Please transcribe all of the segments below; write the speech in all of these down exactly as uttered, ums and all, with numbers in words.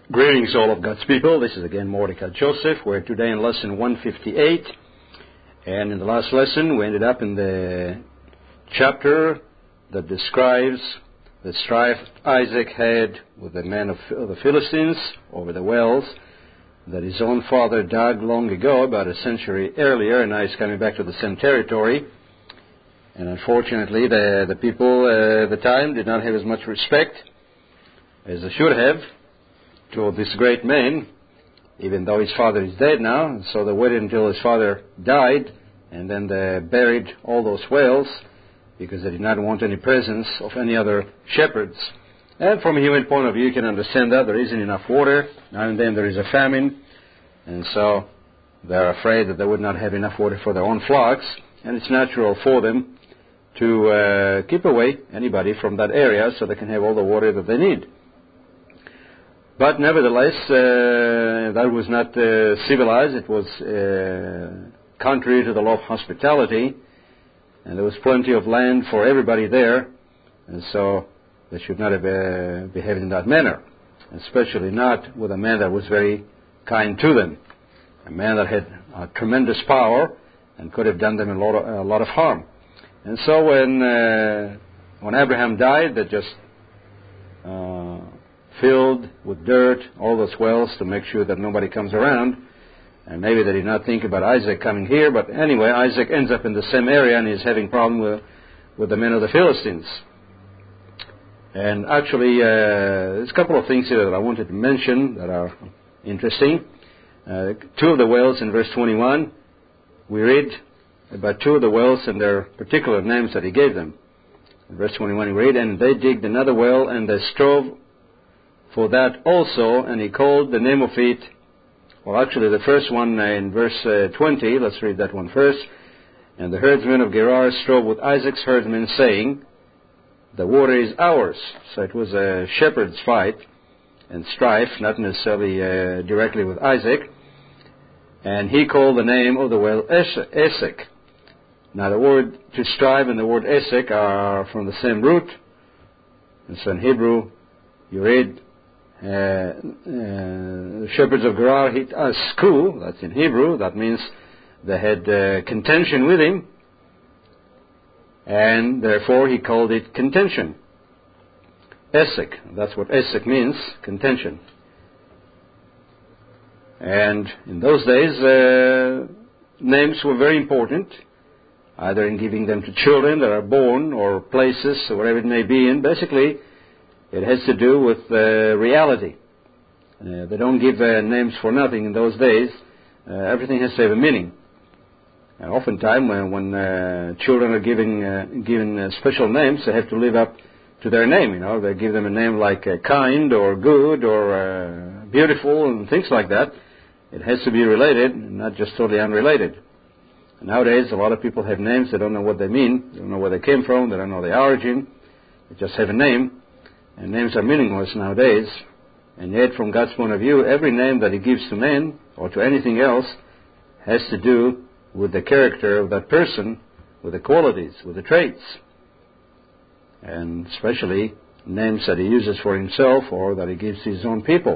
Greetings all of God's people. This is again Mordecai Joseph. We're today in lesson one fifty-eight. And in the last lesson we ended up in the chapter that describes the strife Isaac had with the men of the Philistines over the wells that his own father dug long ago, about a century earlier, and now he's coming back to the same territory. And unfortunately the, the people uh, at the time did not have as much respect as they should have to this great man, even though his father is dead now. And so they waited until his father died, and then they buried all those whales because they did not want any presence of any other shepherds. And from a human point of view, you can understand that. There isn't enough water. Now and then there is a famine, and so they're afraid that they would not have enough water for their own flocks, and it's natural for them to uh, keep away anybody from that area so they can have all the water that they need. But nevertheless, uh, that was not uh, civilized. It was uh, contrary to the law of hospitality, and there was plenty of land for everybody there, and so they should not have uh, behaved in that manner, especially not with a man that was very kind to them, a man that had uh, tremendous power and could have done them a lot of, a lot of harm. And so when uh, when Abraham died, they just uh, filled with dirt all those wells to make sure that nobody comes around. And maybe they did not think about Isaac coming here, but anyway, Isaac ends up in the same area and he's having problem with, with the men of the Philistines. And actually, uh, there's a couple of things here that I wanted to mention that are interesting. Uh, two of the wells in verse twenty-one, we read about two of the wells and their particular names that he gave them. In verse twenty-one, we read, "And they digged another well, and they strove for that also, and he called the name of it," well, actually the first one uh, in verse uh, twenty, let's read that one first. "And the herdsmen of Gerar strove with Isaac's herdsmen, saying, the water is ours." So it was a shepherd's fight and strife, not necessarily uh, directly with Isaac. "And he called the name of the well Esek." Now the word to strive and the word Esek are from the same root. And so in Hebrew, you read, Uh, uh, the shepherds of Gerar hit Asku, that's in Hebrew, that means they had uh, contention with him, and therefore he called it contention. Esek, that's what Esek means, contention. And in those days, uh, names were very important, either in giving them to children that are born, or places, or wherever it may be, and basically it has to do with uh, reality. Uh, they don't give uh, names for nothing in those days. Uh, everything has to have a meaning. And oftentimes when, when uh, children are giving, uh, given uh, special names, they have to live up to their name. You know, they give them a name like uh, kind or good or uh, beautiful and things like that. It has to be related, not just totally unrelated. And nowadays, a lot of people have names. They don't know what they mean. They don't know where they came from. They don't know the origin. They just have a name. And names are meaningless nowadays. And yet, from God's point of view, every name that He gives to men or to anything else has to do with the character of that person, with the qualities, with the traits. And especially names that He uses for Himself or that He gives to His own people.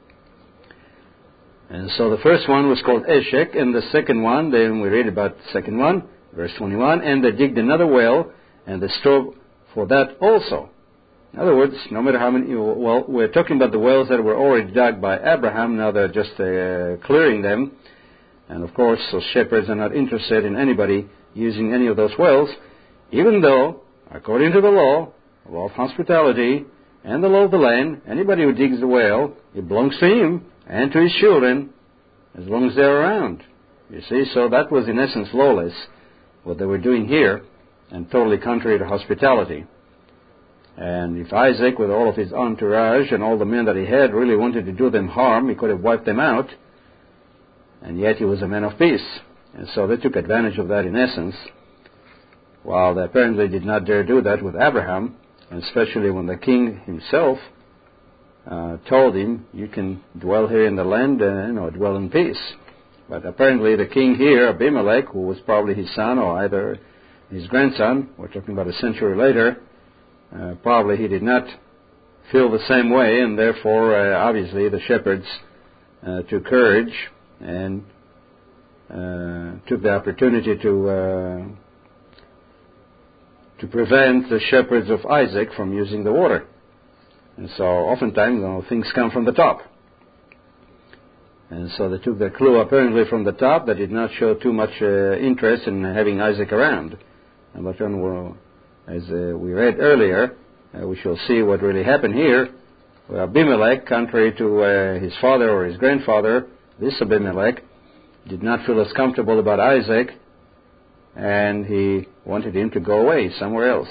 And so the first one was called Eshek, and the second one, then we read about the second one, verse twenty-one, "And they digged another well, and they strove for that also." In other words, no matter how many, well, we're talking about the wells that were already dug by Abraham. Now they're just uh, clearing them. And of course, those shepherds are not interested in anybody using any of those wells, even though, according to the law, the law of hospitality and the law of the land, anybody who digs the well, it belongs to him and to his children, as long as they're around. You see, so that was in essence lawless, what they were doing here, and totally contrary to hospitality. And if Isaac, with all of his entourage and all the men that he had, really wanted to do them harm, he could have wiped them out. And yet he was a man of peace. And so they took advantage of that in essence, while they apparently did not dare do that with Abraham, and especially when the king himself uh, told him, you can dwell here in the land and, you know, dwell in peace. But apparently the king here, Abimelech, who was probably his son or either his grandson, we're talking about a century later, Uh, probably he did not feel the same way, and therefore, uh, obviously, the shepherds uh, took courage and uh, took the opportunity to uh, to prevent the shepherds of Isaac from using the water. And so, oftentimes, you know, things come from the top. And so they took their clue apparently from the top. They did not show too much uh, interest in having Isaac around. But then, well, as uh, we read earlier, uh, we shall see what really happened here. Well, Abimelech, contrary to uh, his father or his grandfather, this Abimelech did not feel as comfortable about Isaac, and he wanted him to go away somewhere else.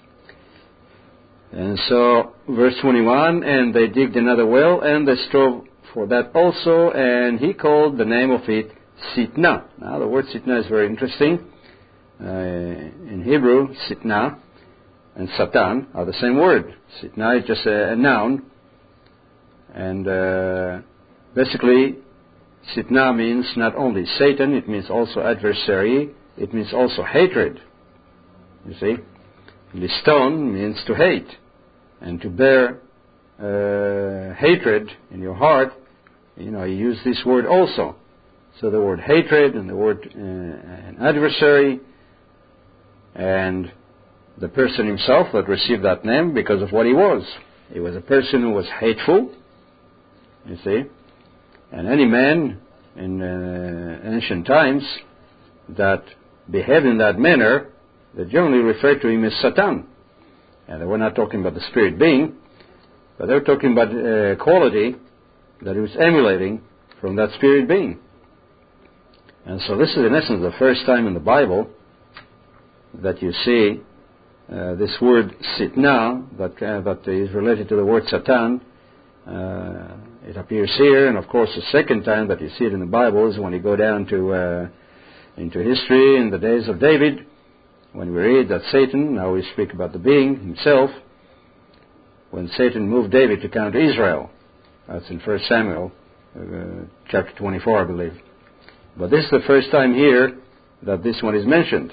And so, verse twenty-one, and they digged another well, and they strove for that also, and he called the name of it Sitnah. Now, the word Sitnah is very interesting. Uh, in Hebrew, Sitnah and Satan are the same word. Sitnah is just a, a noun, and uh, basically, Sitnah means not only Satan, it means also adversary, it means also hatred. You see? Liston means to hate, and to bear uh, hatred in your heart. You know, you use this word also. So the word hatred and the word uh, an adversary, and the person himself that received that name because of what he was. He was a person who was hateful, you see. And any man in uh, ancient times that behaved in that manner, they generally referred to him as Satan. And they were not talking about the spirit being, but they were talking about a quality that he was emulating from that spirit being. And so this is in essence the first time in the Bible that you see uh, this word Sitnah that, uh, that is related to the word Satan. Uh, it appears here, and of course the second time that you see it in the Bible is when you go down to uh, into history in the days of David, when we read that Satan, now we speak about the being himself, when Satan moved David to counter Israel. That's in First Samuel, uh, chapter twenty-four, I believe. But this is the first time here that this one is mentioned.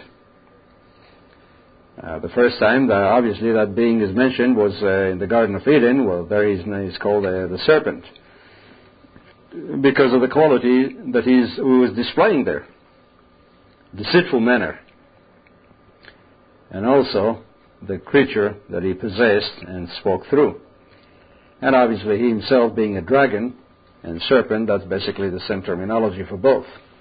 Uh, the first time, that obviously, that being is mentioned was uh, in the Garden of Eden. Well, there he's, he's called uh, the serpent, because of the quality that he's, he was displaying there. Deceitful manner. And also the creature that he possessed and spoke through. And obviously he himself being a dragon and serpent, that's basically the same terminology for both.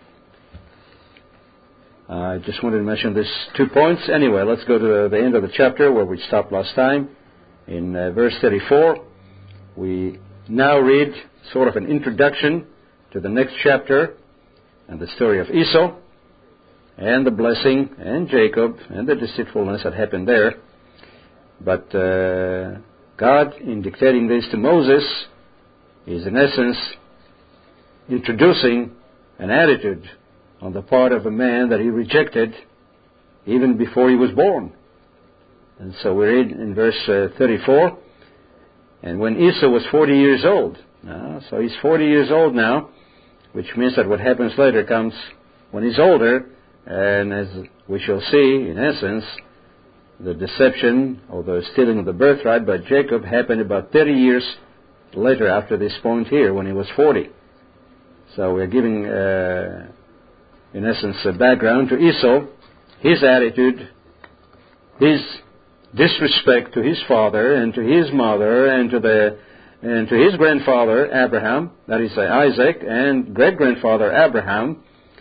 Uh, I just wanted to mention these two points. Anyway, let's go to the end of the chapter where we stopped last time. In uh, verse thirty-four, we now read sort of an introduction to the next chapter and the story of Esau and the blessing and Jacob and the deceitfulness that happened there. But uh, God, in dictating this to Moses, is in essence introducing an attitude on the part of a man that he rejected even before he was born. And so we read in verse uh, thirty-four, and when Esau was forty years old, uh, so he's forty years old now, which means that what happens later comes when he's older, and as we shall see, in essence, the deception or the stealing of the birthright by Jacob happened about thirty years later after this point here, when he was forty. So we're giving, uh, in essence, a background to Esau, his attitude, his disrespect to his father and to his mother and to the and to his grandfather Abraham, that is Isaac, and great-grandfather Abraham.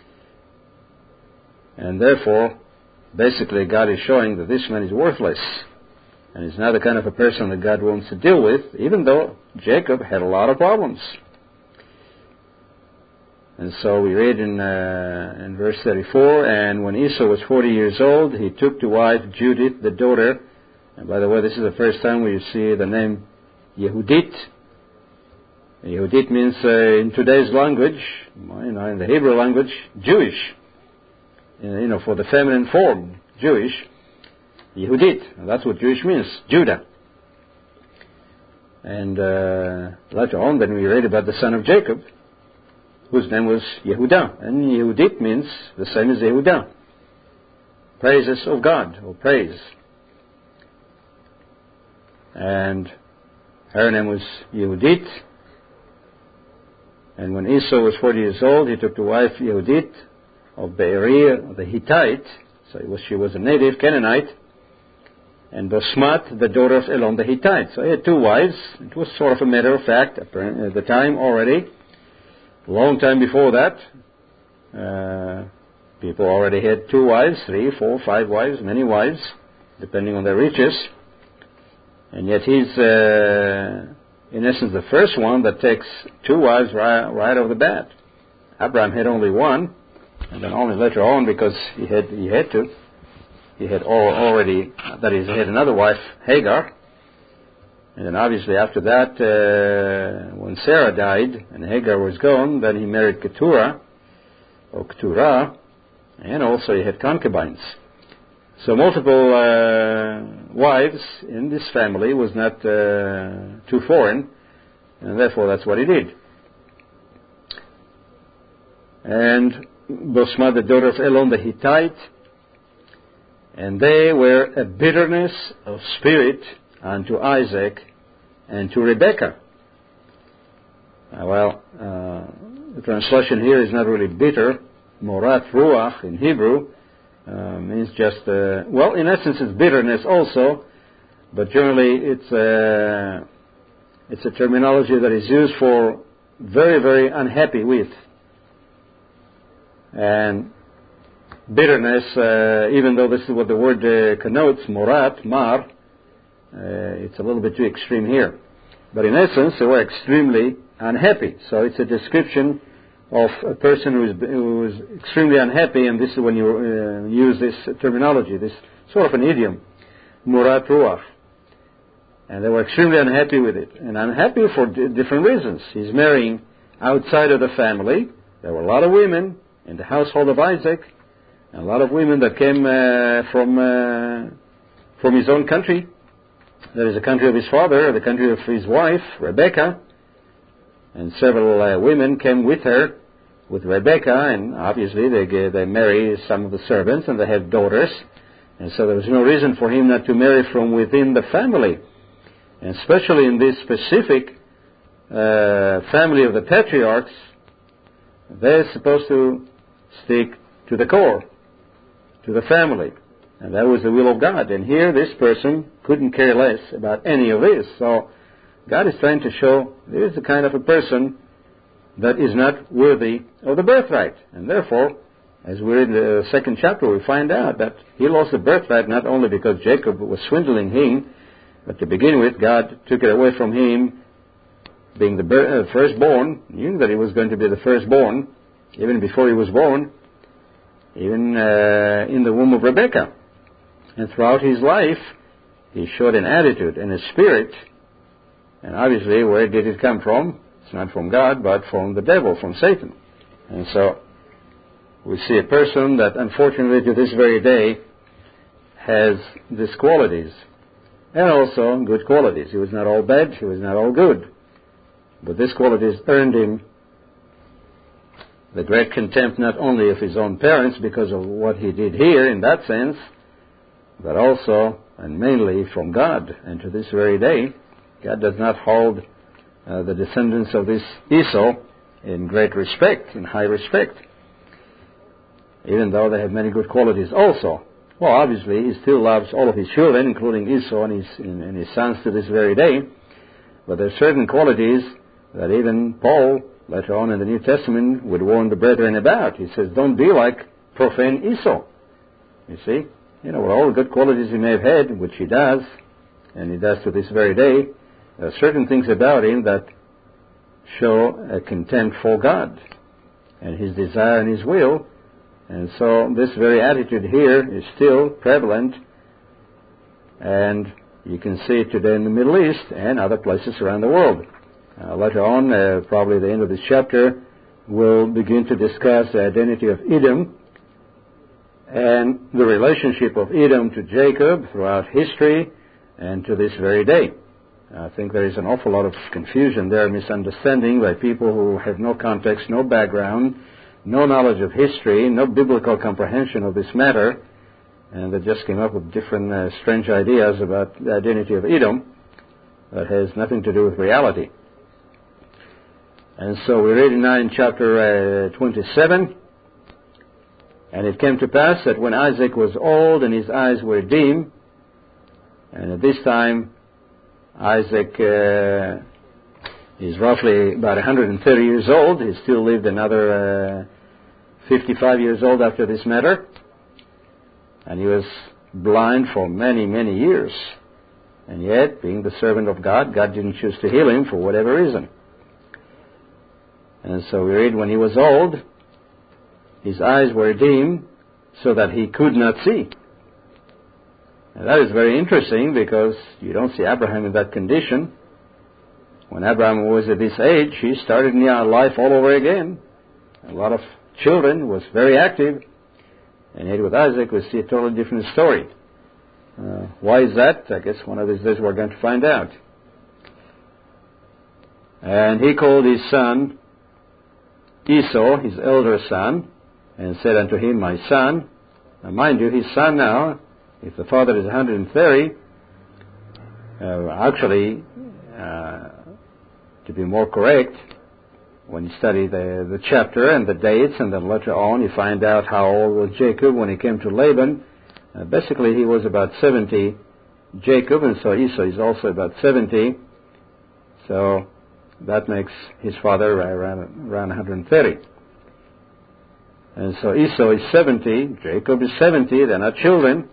And therefore, basically, God is showing that this man is worthless. And he's not the kind of a person that God wants to deal with, even though Jacob had a lot of problems. And so we read in, uh, in verse thirty-four, and when Esau was forty years old, he took to wife Judith, the daughter. And by the way, this is the first time we see the name Yehudit. Yehudit means, uh, in today's language, you know, in the Hebrew language, Jewish. You know, for the feminine form, Jewish, Yehudit. That's what Jewish means, Judah. And uh, later on, then we read about the son of Jacob, whose name was Yehudah. And Yehudit means the same as Yehudah. Praises of God, or praise. And Her name was Yehudit. And when Esau was forty years old, he took to wife Yehudit of Beeri, the Hittite. So it was, she was a native Canaanite. And Basmat, the daughter of Elon the Hittite. So he had two wives. It was sort of a matter of fact at the time already. A long time before that, uh, people already had two wives, three, four, five wives, many wives, depending on their riches. And yet he's, uh, in essence, the first one that takes two wives right, right off the bat. Abraham had only one, and then only later on, because he had he had to, he had already, that is, he had another wife, Hagar. And then obviously after that, uh, when Sarah died and Hagar was gone, then he married Keturah, or Keturah, and also he had concubines. So multiple uh, wives in this family was not uh, too foreign, and therefore that's what he did. And Basmat, the daughter of Elon the Hittite, and they were a bitterness of spirit unto Isaac and to Rebekah. Uh, well, uh, the translation here is not really bitter. Morat Ruach in Hebrew uh, means just, uh, well, in essence it's bitterness also, but generally it's a, it's a terminology that is used for very, very unhappy with. And bitterness, uh, even though this is what the word uh, connotes, morat, mar, uh, it's a little bit too extreme here. But in essence, they were extremely unhappy. So it's a description of a person who is, who is extremely unhappy, and this is when you uh, use this terminology, this sort of an idiom, morat ruach. And they were extremely unhappy with it. And unhappy for d- different reasons. He's marrying outside of the family. There were a lot of women in the household of Isaac, and a lot of women that came uh, from uh, from his own country. That is the country of his father, the country of his wife, Rebekah. And several uh, women came with her, with Rebekah, and obviously they they marry some of the servants, and they have daughters. And so there was no reason for him not to marry from within the family. And especially in this specific uh, family of the patriarchs, they're supposed to stick to the core, to the family. And that was the will of God. And here this person couldn't care less about any of this. So God is trying to show this is the kind of a person that is not worthy of the birthright. And therefore, as we're in the second chapter, we find out that he lost the birthright not only because Jacob was swindling him, but to begin with, God took it away from him, being the uh, firstborn, knew that he was going to be the firstborn, even before he was born, even uh, in the womb of Rebekah. And throughout his life, he showed an attitude and a spirit. And obviously, where did it come from? It's not from God, but from the devil, from Satan. And so, we see a person that unfortunately to this very day has these qualities. And also good qualities. He was not all bad, he was not all good. But these qualities earned him the great contempt not only of his own parents because of what he did here in that sense, but also and mainly from God. And to this very day, God does not hold uh, the descendants of this Esau in great respect, in high respect, even though they have many good qualities also. Well, obviously, he still loves all of his children, including Esau and his, and his sons to this very day. But there are certain qualities that even Paul, later on in the New Testament, would warn the brethren about. He says, don't be like profane Esau. You see? You know, with all the good qualities he may have had, which he does, and he does to this very day, there are certain things about him that show a contempt for God and his desire and his will. And so this very attitude here is still prevalent, and you can see it today in the Middle East and other places around the world. Uh, later on, uh, probably at the end of this chapter, we'll begin to discuss the identity of Edom and the relationship of Edom to Jacob throughout history and to this very day. I think there is an awful lot of confusion there, misunderstanding by people who have no context, no background, no knowledge of history, no biblical comprehension of this matter, and they just came up with different uh, strange ideas about the identity of Edom. that has nothing to do with reality. And so we read now in chapter uh, twenty-seven, and it came to pass that when Isaac was old and his eyes were dim, and at this time Isaac uh, is roughly about one hundred thirty years old. He still lived another uh, fifty-five years old after this matter, and he was blind for many, many years. And yet, being the servant of God, God didn't choose to heal him for whatever reason. And so we read, when he was old, his eyes were dim so that he could not see. And that is very interesting, because you don't see Abraham in that condition. When Abraham was at this age, he started new life all over again. A lot of children, was very active. And yet with Isaac, we see a totally different story. Uh, why is that? I guess one of these days we're going to find out. And he called his son Esau, his elder son, and said unto him, my son. Now mind you, his son now, if the father is one hundred thirty, uh, actually, uh, to be more correct, when you study the, the chapter and the dates, and then later on you find out how old was Jacob when he came to Laban. Uh, basically, he was about seventy, Jacob, and so Esau is also about seventy. So that makes his father around, around one hundred thirty. And so Esau is seventy, Jacob is seventy, they're not children.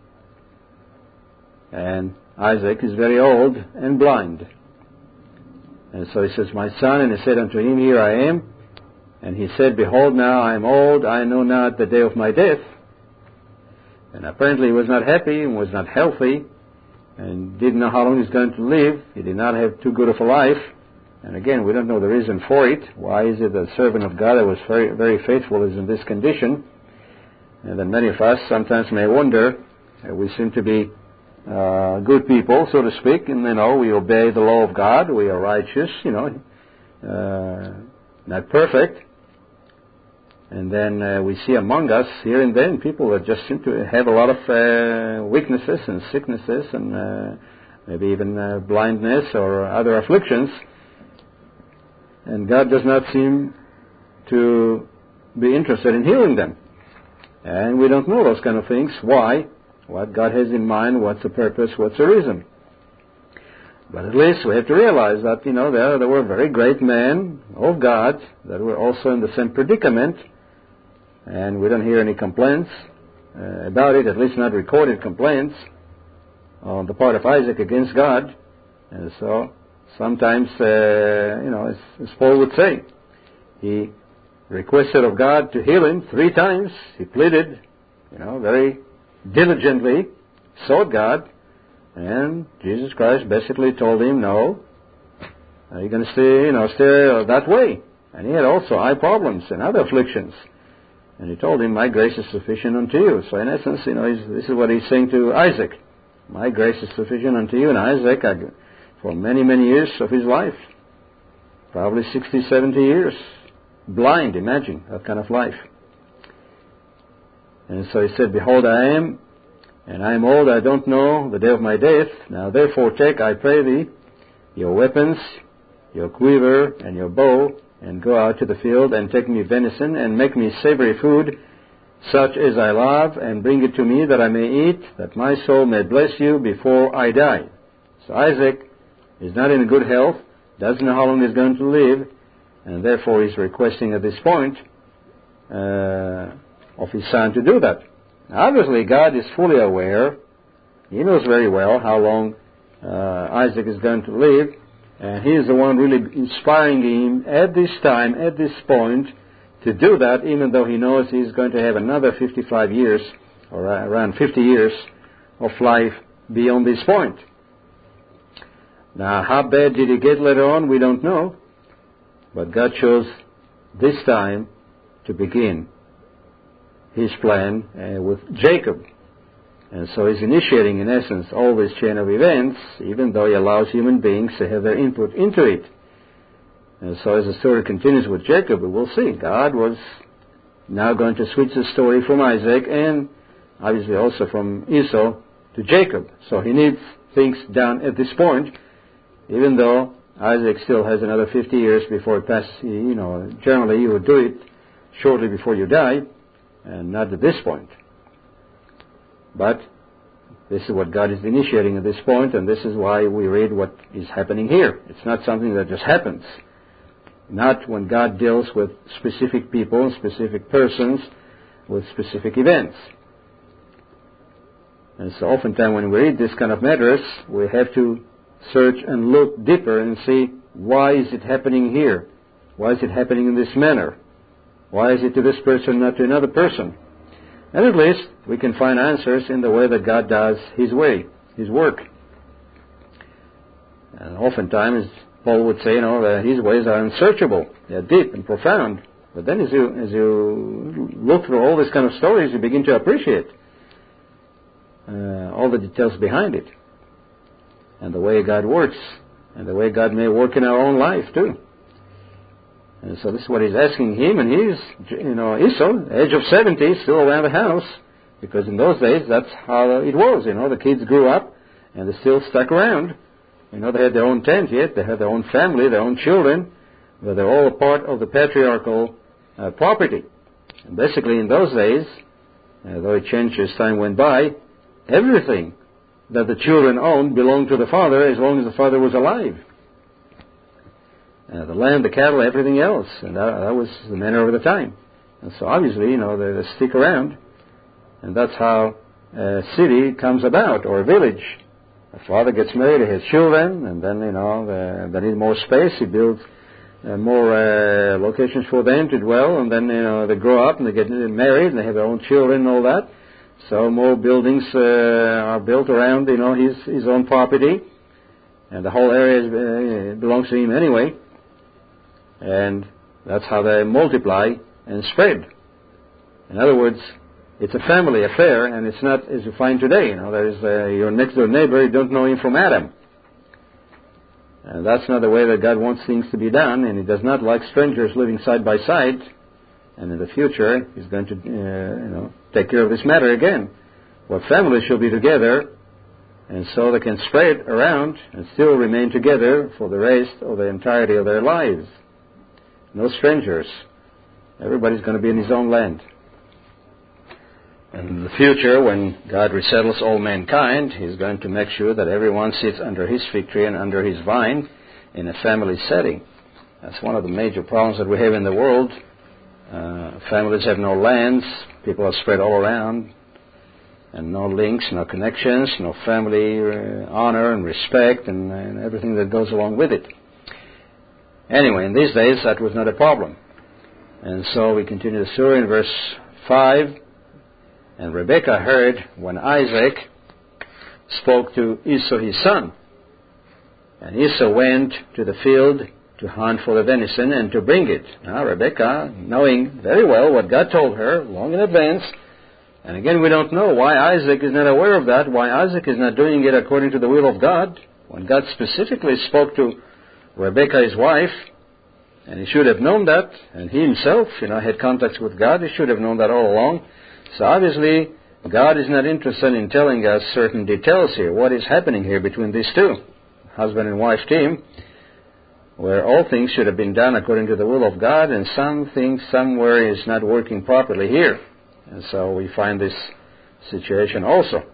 And Isaac is very old and blind. And so he says, my son, and he said unto him, here I am. And he said, behold, now I am old, I know not the day of my death. And apparently he was not happy and was not healthy and didn't know how long he's going to live. He did not have too good of a life. And again, we don't know the reason for it. Why is it that a servant of God that was very, very faithful is in this condition? And then many of us sometimes may wonder, uh, we seem to be uh, good people, so to speak, and, you know, we obey the law of God, we are righteous, you know, uh, not perfect. And then uh, we see among us, here and then, people that just seem to have a lot of uh, weaknesses and sicknesses and uh, maybe even uh, blindness or other afflictions. And God does not seem to be interested in healing them. And we don't know those kind of things. Why? What God has in mind, what's the purpose, what's the reason. But at least we have to realize that, you know, there, there were very great men of God that were also in the same predicament. And we don't hear any complaints uh, about it, at least not recorded complaints on the part of Isaac against God. And so sometimes, uh, you know, as, as Paul would say, he requested of God to heal him three times. He pleaded, you know, very diligently, sought God, and Jesus Christ basically told him, no, you're going to stay, you know, stay that way. And he had also eye problems and other afflictions. And he told him, my grace is sufficient unto you. So in essence, you know, he's, this is what he's saying to Isaac. My grace is sufficient unto you. And Isaac, for many, many years of his life, probably sixty, seventy years, blind, imagine that kind of life. And so he said, behold, I am, and I am old, I don't know the day of my death. Now therefore take, I pray thee, your weapons, your quiver, and your bow, and go out to the field, and take me venison, and make me savory food, such as I love, and bring it to me, that I may eat, that my soul may bless you before I die. So Isaac is not in good health, doesn't know how long he's going to live, and therefore he's requesting at this point uh, of his son to do that. Now, obviously, God is fully aware. He knows very well how long uh, Isaac is going to live, and he is the one really inspiring him at this time, at this point, to do that, even though he knows he's going to have another fifty-five years, or around fifty years of life beyond this point. Now, how bad did he get later on, we don't know, but God chose this time to begin his plan uh, with Jacob. And so he's initiating, in essence, all this chain of events, even though he allows human beings to have their input into it. And so as the story continues with Jacob, we will see God was now going to switch the story from Isaac and obviously also from Esau to Jacob. So he needs things done at this point. even though Isaac still has another fifty years before it passes. You know, generally you would do it shortly before you die, and not at this point. But this is what God is initiating at this point, and this is why we read what is happening here. It's not something that just happens. Not when God deals with specific people, specific persons, with specific events. And so oftentimes when we read this kind of matters, we have to search and look deeper and see, why is it happening here? Why is it happening in this manner? Why is it to this person, not to another person? And at least we can find answers in the way that God does His way, His work. And oftentimes, Paul would say, you know, that His ways are unsearchable. They are deep and profound. But then as you, as you look through all these kind of stories, you begin to appreciate uh, all the details behind it. And the way God works. And the way God may work in our own life, too. And so this is what he's asking him, and he's, you know, Esau, age of seventy, still around the house, because in those days that's how it was, you know, the kids grew up, and they still stuck around. You know, they had their own tent yet, they had their own family, their own children, but they're all a part of the patriarchal uh, property. And basically in those days, uh, though it changed as time went by, everything that the children owned belonged to the father as long as the father was alive. Uh, the land, the cattle, everything else. And that, that was the manner of the time. And so obviously, you know, they, they stick around. And that's how a city comes about, or a village. A father gets married, he has children, and then, you know, they, they need more space. He builds uh, more uh, locations for them to dwell. And then, you know, they grow up and they get married and they have their own children and all that. So more buildings uh, are built around, you know, his, his own property. And the whole area is, uh, belongs to him anyway. And that's how they multiply and spread. In other words, it's a family affair, and it's not as you find today. You know, there is uh, your next door neighbor, you don't know him from Adam. And that's not the way that God wants things to be done, and He does not like strangers living side by side. And in the future, He's going to, uh, you know, take care of this matter again. Well, families shall be together, and so they can spread around and still remain together for the rest of the entirety of their lives. No strangers. Everybody's going to be in his own land. And in the future, when God resettles all mankind, He's going to make sure that everyone sits under His fig tree and under His vine in a family setting. That's one of the major problems that we have in the world. Uh, families have no lands. People are spread all around. And no links, no connections, no family uh, honor and respect and, and everything that goes along with it. Anyway, in these days, that was not a problem. And so we continue the story in verse five. And Rebekah heard when Isaac spoke to Esau his son. And Esau went to the field to hunt for the venison and to bring it. Now, Rebekah, knowing very well what God told her long in advance, and again, we don't know why Isaac is not aware of that, why Isaac is not doing it according to the will of God, when God specifically spoke to Rebekah, his wife, and he should have known that, and he himself, you know, had contacts with God. He should have known that all along. So obviously, God is not interested in telling us certain details here. What is happening here between these two, husband and wife team, where all things should have been done according to the will of God, and some things somewhere is not working properly here. And so we find this situation also.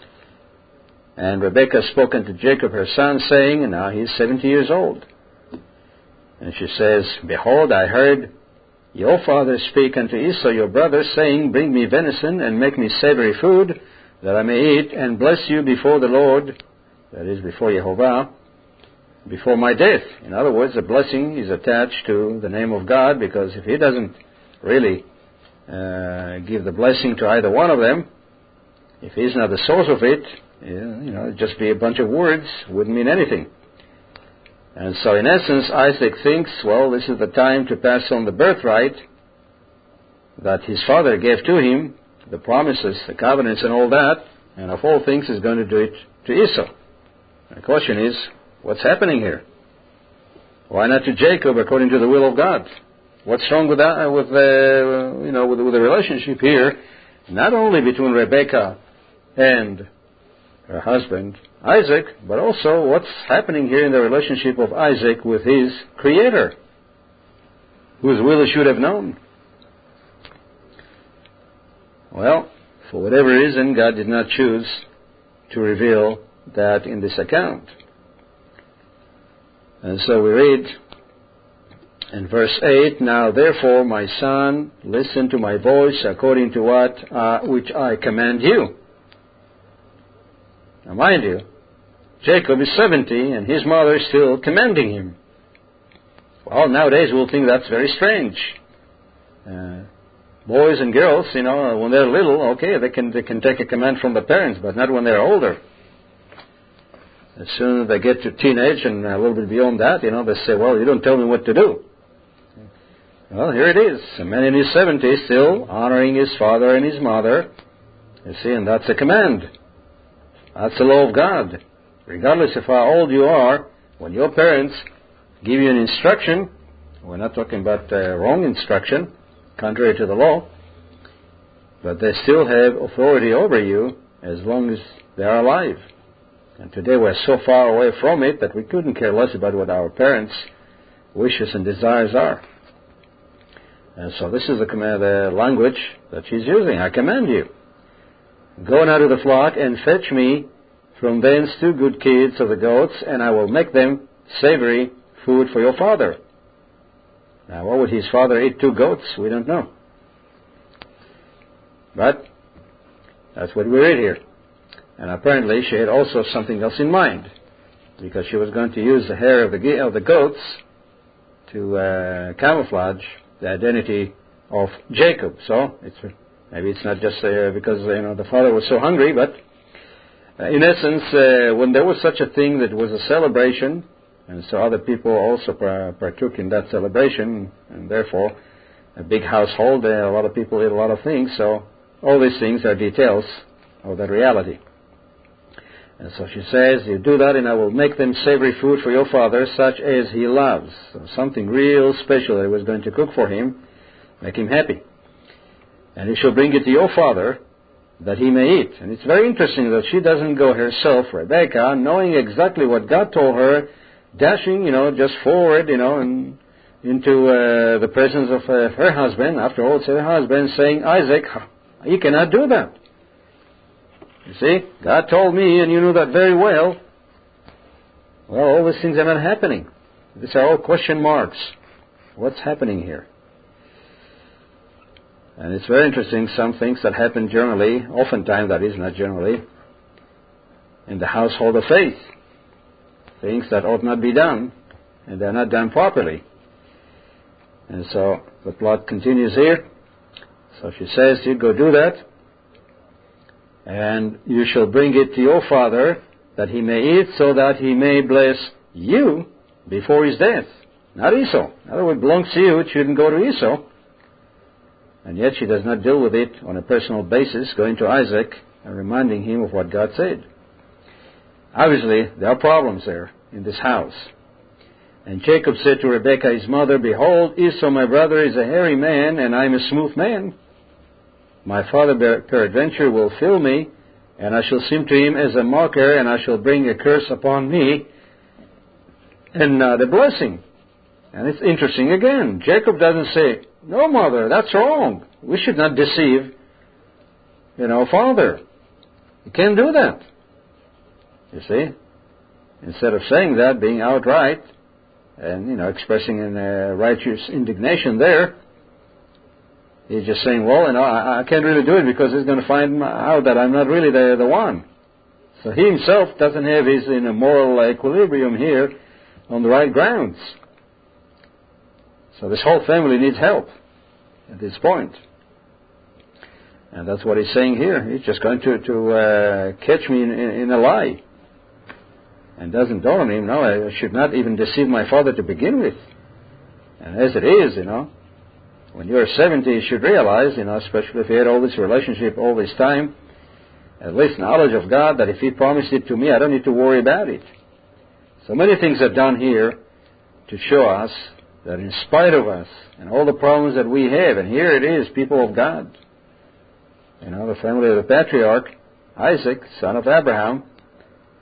And Rebekah spoke unto Jacob her son, saying, and now he is seventy years old. And she says, Behold, I heard your father speak unto Esau your brother, saying, Bring me venison, and make me savory food, that I may eat, and bless you before the Lord, that is, before Jehovah, before my death. In other words, the blessing is attached to the name of God, because if He doesn't really uh, give the blessing to either one of them, if He's not the source of it, you know, it'd just be a bunch of words, wouldn't mean anything. And so in essence, Isaac thinks, well, this is the time to pass on the birthright that his father gave to him, the promises, the covenants and all that, and of all things is going to do it to Esau. The question is, what's happening here? Why not to Jacob according to the will of God? What's wrong with that, with the, you know, with, with the relationship here, not only between Rebekah and her husband, Isaac, but also what's happening here in the relationship of Isaac with his Creator, whose will he should have known. Well, for whatever reason, God did not choose to reveal that in this account. And so we read in verse eight, "Now therefore, my son, listen to my voice according to what uh, which I command you." Now mind you, Jacob is seventy and his mother is still commanding him. Well, nowadays we'll think that's very strange. Uh, boys and girls, you know, when they're little, okay, they can they can take a command from the parents, but not when they're older. As soon as they get to teenage and a little bit beyond that, you know, they say, well, you don't tell me what to do. Well, here it is. A man in his seventies still honoring his father and his mother. You see, and that's a command. That's the law of God. Regardless of how old you are, when your parents give you an instruction, we're not talking about uh, wrong instruction, contrary to the law, but they still have authority over you as long as they are alive. And today we're so far away from it that we couldn't care less about what our parents' wishes and desires are. And so this is the, command, the language that she's using. I command you, go now to the flock and fetch me from thence two good kids of the goats, and I will make them savory food for your father. Now, why would his father eat two goats? We don't know. But that's what we read here. And apparently she had also something else in mind, because she was going to use the hair of the, of the goats to uh, camouflage the identity of Jacob. So it's, maybe it's not just uh, because you know the father was so hungry, but uh, in essence, uh, when there was such a thing that was a celebration, and so other people also partook in that celebration, and therefore a big household, uh, a lot of people ate a lot of things, so all these things are details of the reality. And so she says, you do that and I will make them savory food for your father, such as he loves. So something real special that I was going to cook for him, make him happy. And he shall bring it to your father, that he may eat. And it's very interesting that she doesn't go herself, Rebecca, knowing exactly what God told her, dashing, you know, just forward, you know, and into uh, the presence of uh, her husband, after all, it's her husband, saying, Isaac, you cannot do that. You see, God told me, and you knew that very well. Well, all these things are not happening. These are all question marks. What's happening here? And it's very interesting, some things that happen generally, oftentimes that is, not generally, in the household of faith. Things that ought not be done, and they're not done properly. And so the plot continues here. So she says, you go do that. And you shall bring it to your father, that he may eat, so that he may bless you before his death. Not Esau. In other words, it belongs to you. It shouldn't go to Esau. And yet she does not deal with it on a personal basis, going to Isaac and reminding him of what God said. Obviously, there are problems there in this house. And Jacob said to Rebekah, his mother, behold, Esau my brother is a hairy man, and I am a smooth man. My father peradventure will fill me, and I shall seem to him as a mocker, and I shall bring a curse upon me, and not a blessing. And it's interesting again. Jacob doesn't say, no, mother, that's wrong. We should not deceive, you know, father. You can't do that. You see? Instead of saying that, being outright, and, you know, expressing a uh, righteous indignation there, he's just saying, well, you know, I, I can't really do it because he's going to find out that I'm not really the, the one. So he himself doesn't have his in a moral equilibrium here on the right grounds. So this whole family needs help at this point. And that's what he's saying here. He's just going to, to uh, catch me in, in, in a lie. And doesn't dawn on him, no, I should not even deceive my father to begin with. And as it is, you know, when you're seventy, you should realize, you know, especially if you had all this relationship all this time, at least knowledge of God, that if He promised it to me, I don't need to worry about it. So many things are done here to show us that in spite of us and all the problems that we have, and here it is, people of God, you know, the family of the patriarch, Isaac, son of Abraham,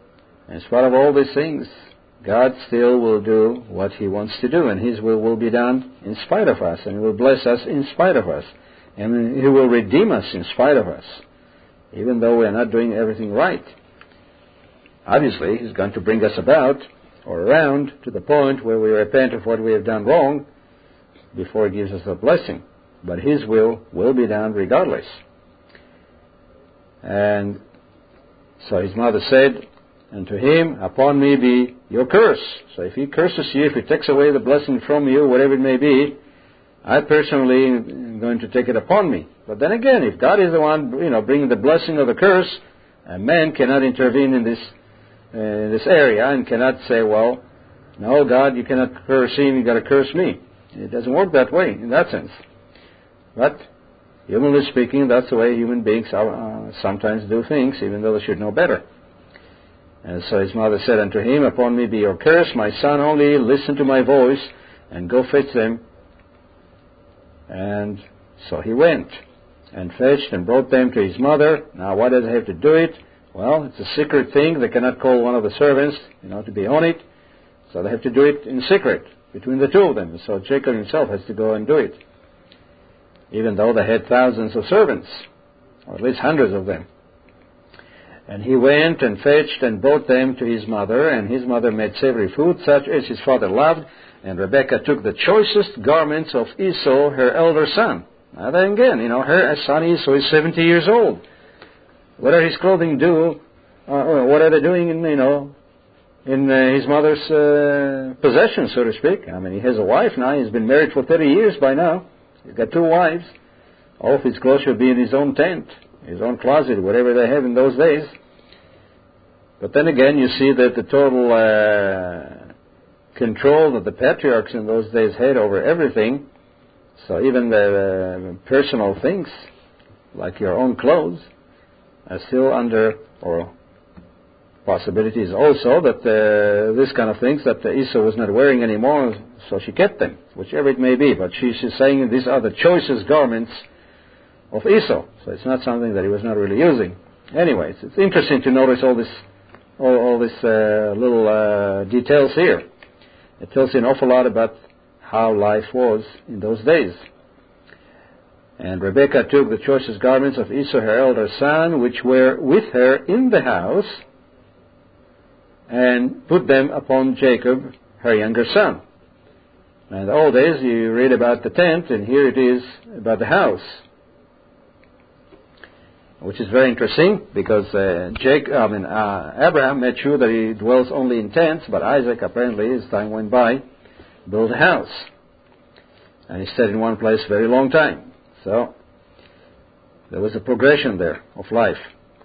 In spite of all these things, God still will do what He wants to do, and His will will be done in spite of us, and He will bless us in spite of us, and He will redeem us in spite of us, even though we are not doing everything right. Obviously, He's going to bring us about or around to the point where we repent of what we have done wrong before He gives us a blessing. But His will will be done regardless. And so his mother said, and to him, upon me be your curse. So if He curses you, if He takes away the blessing from you, whatever it may be, I personally am going to take it upon me. But then again, if God is the one, you know, bringing the blessing or the curse, a man cannot intervene in this uh, in this area and cannot say, well, no, God, you cannot curse him, you got to curse me. It doesn't work that way in that sense. But humanly speaking, that's the way human beings uh, sometimes do things, even though they should know better. And so his mother said unto him, upon me be your curse, my son, only listen to my voice, and go fetch them. And so he went, and fetched, and brought them to his mother. Now, why does he have to do it? Well, it's a secret thing. They cannot call one of the servants, you know, to be on it. So they have to do it in secret, between the two of them. So Jacob himself has to go and do it, even though they had thousands of servants, or at least hundreds of them. And he went and fetched and brought them to his mother, and his mother made savory food, such as his father loved. And Rebekah took the choicest garments of Esau, her elder son. Now then again, you know, her son Esau is seventy years old. What are his clothing do? Uh, what are they doing in, you know, in uh, his mother's uh, possession, so to speak? I mean, he has a wife now. He's been married for thirty years by now. He's got two wives. All of his clothes should be in his own tent, his own closet, whatever they have in those days. But then again, you see that the total uh, control that the patriarchs in those days had over everything. So even the uh, personal things, like your own clothes, are still under, or possibilities also that uh, this kind of things that uh, Esau was not wearing anymore, so she kept them, whichever it may be. But she, she's saying these are the choicest garments of Esau, so it's not something that he was not really using. Anyways, it's interesting to notice all this, all, all these uh, little uh, details here. It tells you an awful lot about how life was in those days. And Rebekah took the choicest garments of Esau, her elder son, which were with her in the house, and put them upon Jacob, her younger son. And in the old days, you read about the tent, and here it is about the house, which is very interesting, because uh, Jacob, I mean, uh, Abraham made sure that he dwells only in tents, but Isaac, apparently, as time went by, built a house. And he stayed in one place a very long time. So, there was a progression there of life.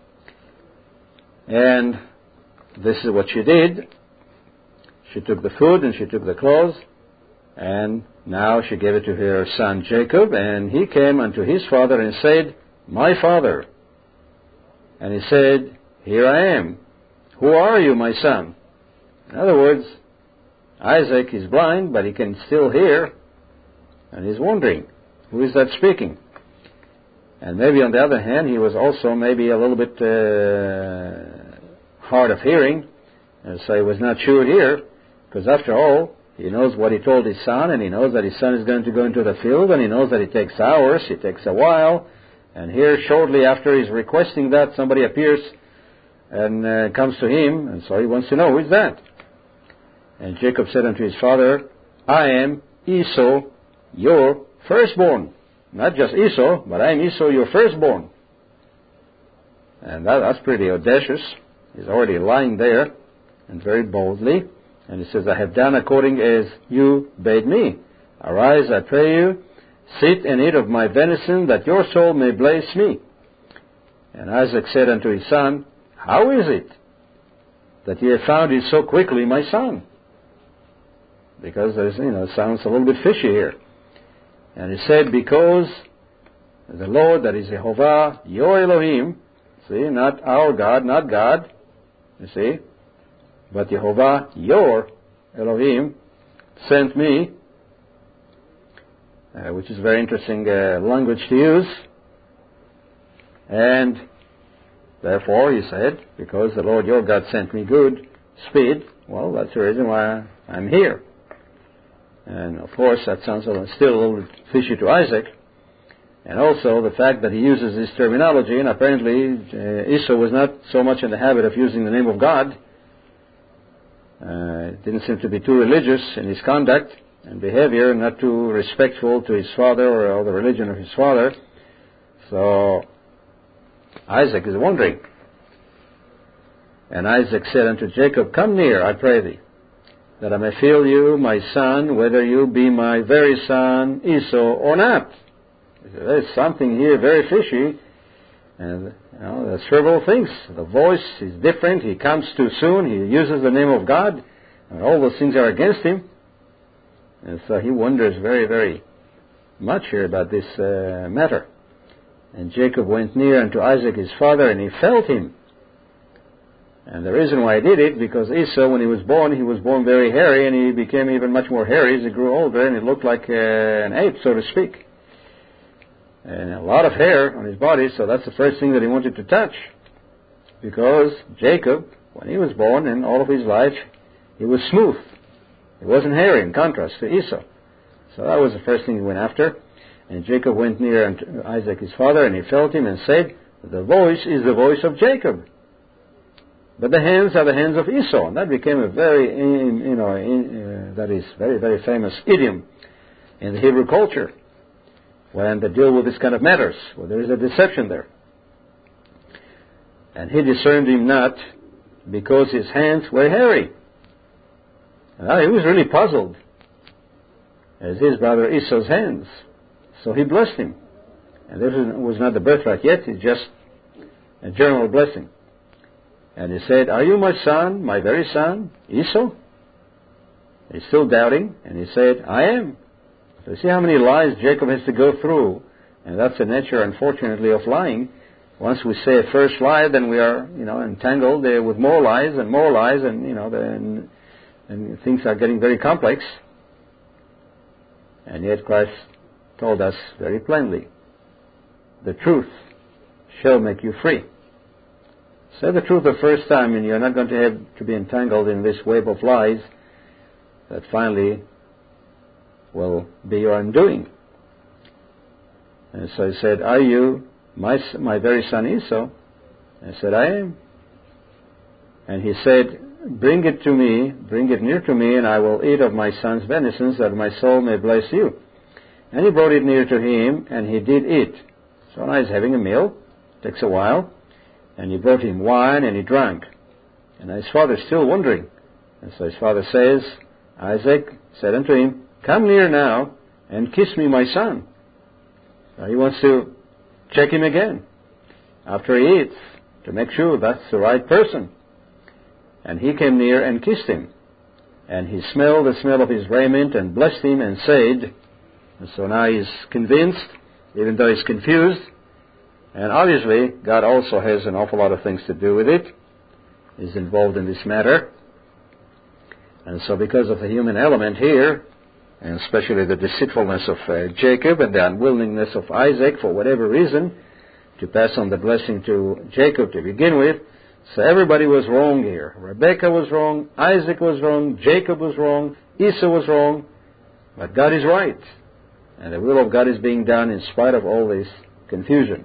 And this is what she did. She took the food and she took the clothes, and now she gave it to her son Jacob, and he came unto his father and said, my father. And he said, here I am. Who are you, my son? In other words, Isaac is blind, but he can still hear, and he's wondering, who is that speaking? And maybe on the other hand, he was also maybe a little bit uh, hard of hearing, and so he was not sure here, because after all, he knows what he told his son, and he knows that his son is going to go into the field, and he knows that it takes hours, it takes a while, and here shortly after he's requesting that, somebody appears and uh, comes to him, and so he wants to know, who is that? And Jacob said unto his father, I am Esau, your firstborn. Not just Esau, but I am Esau, your firstborn. And that, that's pretty audacious. He's already lying there, and very boldly. And he says, I have done according as you bade me. Arise, I pray you, sit and eat of my venison, that your soul may bless me. And Isaac said unto his son, how is it that ye have found it so quickly, my son? Because there's, you know, it sounds a little bit fishy here. And he said, because the Lord, that is Jehovah, your Elohim, see, not our God, not God, you see, but Jehovah, your Elohim, sent me, uh, which is very interesting uh, language to use. And therefore, he said, because the Lord your God sent me good, speed. Well, that's the reason why I'm here. And of course, that sounds still a little fishy to Isaac. And also the fact that he uses this terminology, and apparently uh, Esau was not so much in the habit of using the name of God. Uh, didn't seem to be too religious in his conduct and behavior, not too respectful to his father or the religion of his father. So Isaac is wondering. And Isaac said unto Jacob, Come near, I pray thee, that I may feel you, my son, whether you be my very son Esau or not. There's something here very fishy. And you know, there's several things. The voice is different. He comes too soon. He uses the name of God. And all those things are against him. And so he wonders very, very much here about this uh, matter. And Jacob went near unto Isaac his father, and he felt him. And the reason why he did it, because Esau, when he was born, he was born very hairy, and he became even much more hairy as he grew older, and he looked like uh, an ape, so to speak. And a lot of hair on his body, so that's the first thing that he wanted to touch. Because Jacob, when he was born and all of his life, he was smooth. He wasn't hairy, in contrast to Esau. So that was the first thing he went after. And Jacob went near unto Isaac his father, and he felt him and said, The voice is the voice of Jacob, but the hands are the hands of Esau. And that became a very, you know, uh, that is very, very famous idiom in the Hebrew culture, when they deal with this kind of matters, where there is a deception there. And he discerned him not, because his hands were hairy. Now, he was really puzzled, as his brother Esau's hands. So he blessed him. And this was not the birthright yet, it's just a general blessing. And he said, Are you my son, my very son, Esau? He's still doubting, and he said, I am. So you see how many lies Jacob has to go through, and that's the nature, unfortunately, of lying. Once we say a first lie, then we are, you know, entangled uh, with more lies and more lies, and you know, then and things are getting very complex. And yet Christ told us very plainly, the truth shall make you free. Say the truth the first time, and you're not going to have to be entangled in this web of lies that finally will be your undoing. And so he said, Are you my, my very son Esau? I said, I am. And he said, Bring it to me, bring it near to me, and I will eat of my son's venison, that my soul may bless you. And he brought it near to him, and he did eat. So now he's having a meal. Takes a while. And he brought him wine, and he drank. And his father still wondering. And so his father says, Isaac said unto him, Come near now, and kiss me, my son. So he wants to check him again, after he eats, to make sure that's the right person. And he came near and kissed him. And he smelled the smell of his raiment, and blessed him, and said, and so now he's convinced, even though he's confused. And obviously, God also has an awful lot of things to do with it. He's involved in this matter. And so because of the human element here, and especially the deceitfulness of uh, Jacob and the unwillingness of Isaac, for whatever reason, to pass on the blessing to Jacob to begin with, so everybody was wrong here. Rebekah was wrong, Isaac was wrong, Jacob was wrong, Esau was wrong, but God is right. And the will of God is being done in spite of all this confusion.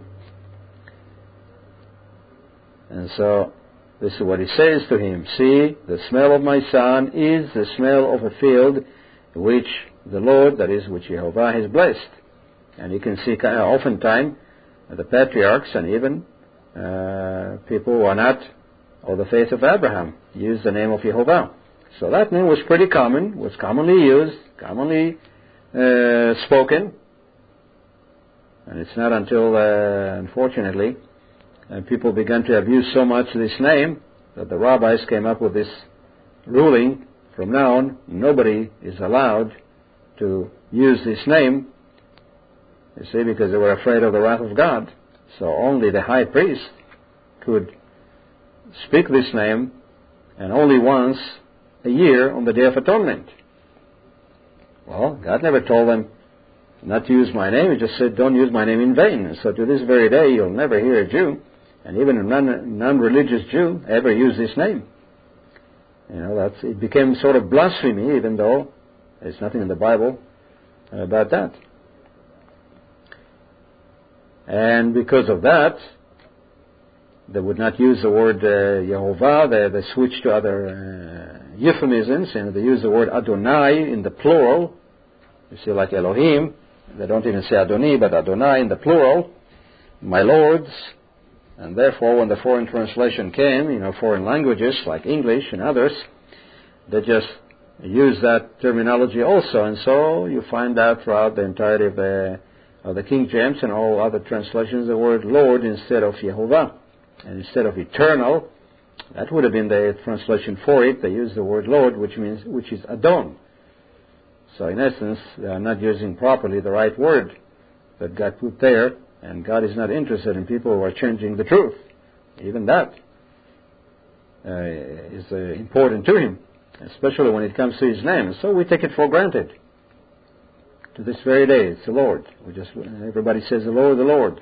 And so, this is what he says to him. See, the smell of my son is the smell of a field which the Lord, that is, which Jehovah has blessed. And you can see kind of oftentimes the patriarchs and even uh, people who are not of the faith of Abraham use the name of Jehovah. So that name was pretty common, was commonly used, commonly uh, spoken. And it's not until, uh, unfortunately, and people began to abuse so much this name that the rabbis came up with this ruling. From now on, nobody is allowed to use this name, you see, because they were afraid of the wrath of God. So only the high priest could speak this name, and only once a year on the Day of Atonement. Well, God never told them not to use my name. He just said, don't use my name in vain. And so to this very day, you'll never hear a Jew, and even a non, non-religious Jew, ever use this name. You know, that's, it became sort of blasphemy, even though there's nothing in the Bible about that. And because of that, they would not use the word uh, Yehovah. They, they switched to other uh, euphemisms, and they use the word Adonai in the plural. You see, like Elohim, they don't even say Adoni, but Adonai in the plural, my lords. And therefore, when the foreign translation came, you know, foreign languages like English and others, they just use that terminology also. And so you find that throughout the entirety of the, of the King James and all other translations, the word Lord instead of Yehovah. And instead of eternal, that would have been the translation for it. They use the word Lord, which means which is Adon. So in essence, they are not using properly the right word that God put there, and God is not interested in people who are changing the truth. Even that uh, is uh, important to Him, especially when it comes to His name. So we take it for granted. To this very day, it's the Lord. We just everybody says the Lord, the Lord.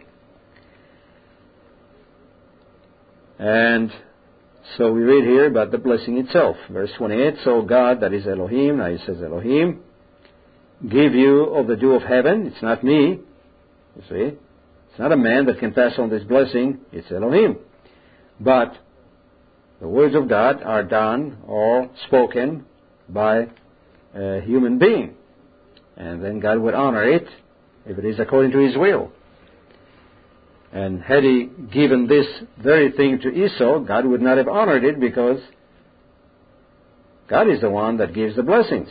And so we read here about the blessing itself. Verse twenty-eight, so God, that is Elohim, now he says Elohim, give you of the dew of heaven. It's not me, you see. It's not a man that can pass on this blessing. It's Elohim. But the words of God are done or spoken by a human being. And then God would honor it if it is according to His will. And had He given this very thing to Esau, God would not have honored it, because God is the one that gives the blessings.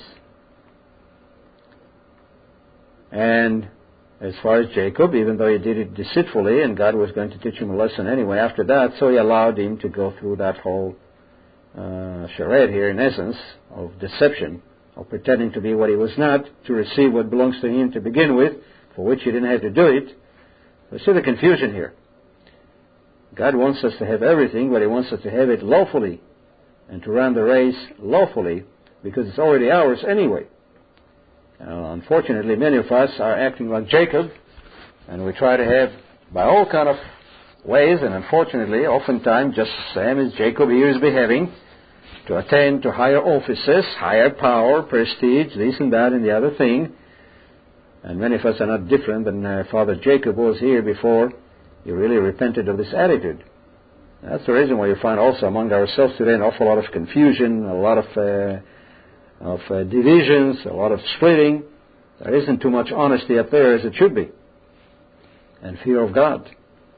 And as far as Jacob, even though he did it deceitfully, and God was going to teach him a lesson anyway after that, so He allowed him to go through that whole uh, charade here, in essence, of deception, of pretending to be what he was not, to receive what belongs to him to begin with, for which he didn't have to do it. You see the confusion here. God wants us to have everything, but He wants us to have it lawfully and to run the race lawfully, because it's already ours anyway. Uh, unfortunately, many of us are acting like Jacob, and we try to have by all kind of ways, and unfortunately, oftentimes just the same as Jacob here is behaving, to attain to higher offices, higher power, prestige, this and that and the other thing. And many of us are not different than uh, Father Jacob was here before he really repented of this attitude. That's the reason why you find also among ourselves today an awful lot of confusion, a lot of uh, of uh, divisions, a lot of splitting. There isn't too much honesty up there as it should be, and fear of God.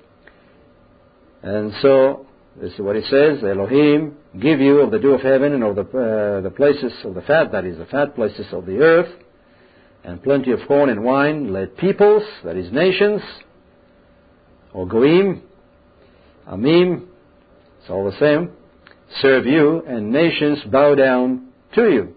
And so this is what He says: Elohim, give you of the dew of heaven and of the uh, the places of the fat, that is the fat places of the earth, and plenty of corn and wine. Let peoples, that is nations, or goim, amim, it's all the same, serve you, and nations bow down to you.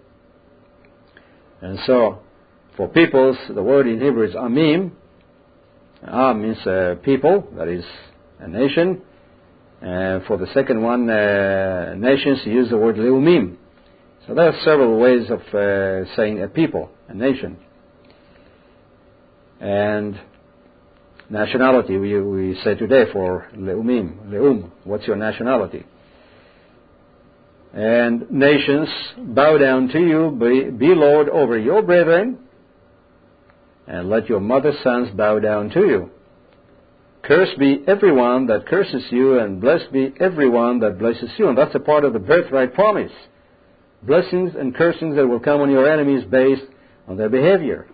And so, for peoples, the word in Hebrew is amim. Am means uh, people, that is a nation. And for the second one, uh, nations, you use the word leumim. So there are several ways of uh, saying a people, a nation. And nationality, we, we say today for leumim, leum, what's your nationality? And nations, bow down to you, be, be Lord over your brethren, and let your mother's sons bow down to you. Cursed be everyone that curses you, and blessed be everyone that blesses you. And that's a part of the birthright promise. Blessings and cursings that will come on your enemies based on their behavior.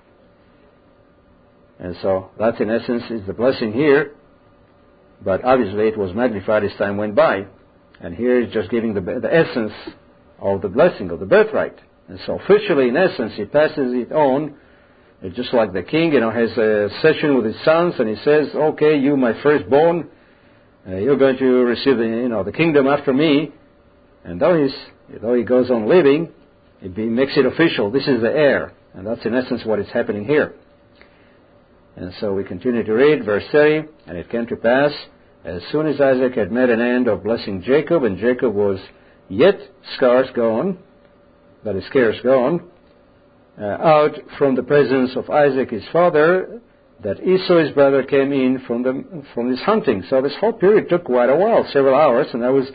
And so that in essence is the blessing here, but obviously it was magnified as time went by. And here is just giving the, the essence of the blessing of the birthright. And so officially, in essence, he passes it on. It's just like the king, you know, has a session with his sons, and he says, "Okay, you, my firstborn, uh, you're going to receive the, you know, the kingdom after me." And though he's Though he goes on living, it makes it official. This is the heir. And that's in essence what is happening here. And so we continue to read verse thirty. And it came to pass, as soon as Isaac had made an end of blessing Jacob, and Jacob was yet scarce gone, that is scarce gone, uh, out from the presence of Isaac his father, that Esau his brother came in from the from his hunting. So this whole period took quite a while, several hours, and that was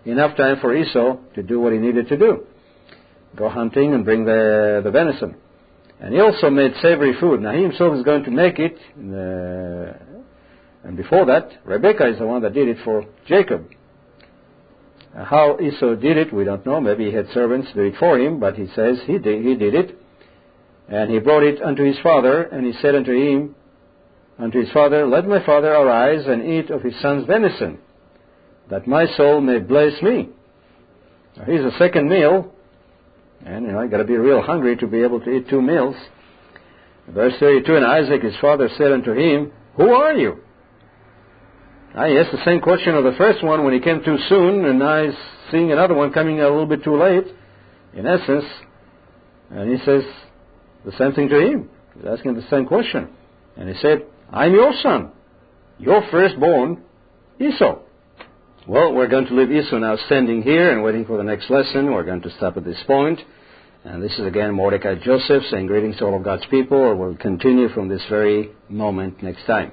enough time for Esau to do what he needed to do. Go hunting and bring the, the venison. And he also made savory food. Now he himself is going to make it. Uh, and before that, Rebekah is the one that did it for Jacob. Uh, how Esau did it, we don't know. Maybe he had servants do it for him, but he says he did, he did it. And he brought it unto his father, and he said unto him, unto his father, let my father arise and eat of his son's venison, that my soul may bless me. Now here's a second meal, and you know, you got to be real hungry to be able to eat two meals. Verse thirty-two, and Isaac his father said unto him, who are you? Now he asked the same question of the first one when he came too soon, and now he's seeing another one coming a little bit too late, in essence. And he says the same thing to him. He's asking the same question. And he said, I'm your son, your firstborn, Esau. Well, we're going to leave Esau now standing here and waiting for the next lesson. We're going to stop at this point. And this is again Mordecai Joseph saying greetings to all of God's people. We'll continue from this very moment next time.